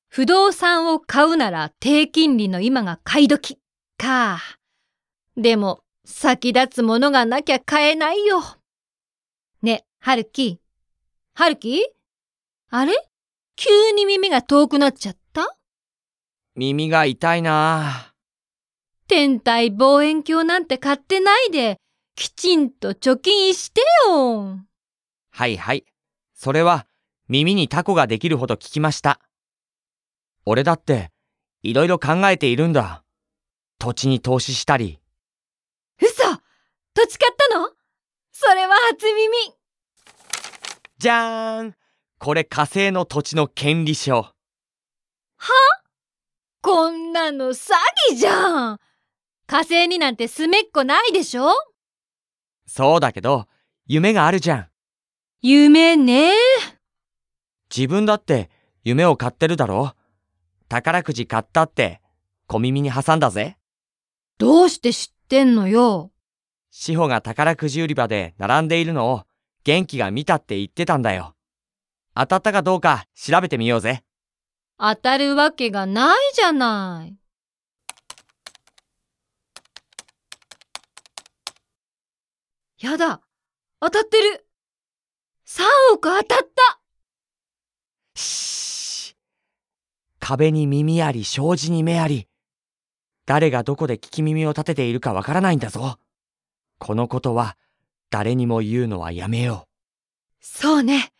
不動産を買うなら低金利の今が買い時か。でも先立つものがなきゃ買えないよ。ね、春樹。春樹？あれ？急に耳が遠くなっちゃった？ 耳が痛いな。 天体望遠鏡なんて買ってないで、きちんと貯金してよ。 はいはい。それは耳にタコができるほど聞きました。俺だっていろいろ考えているんだ。土地に投資したり。 嘘！土地買ったの？それは初耳。 じゃーん！これ火星の土地の権利書。 は？こんなの詐欺じゃん。火星になんて住めっこないでしょ？ そうだけど、夢があるじゃん。 夢ね。 自分だって夢を買ってるだろ。宝くじ買ったって小耳に挟んだぜ。 どうして知ってんのよ。 志保が宝くじ売り場で並んでいるのを元気が見たって言ってたんだよ。当たったかどうか調べてみようぜ。 当たるわけがないじゃない。やだ、当たってる。3億当たった。 しー。壁に耳あり障子に目あり。誰がどこで聞き耳を立てているかわからないんだぞ。このことは誰にも言うのはやめよう。 そうね。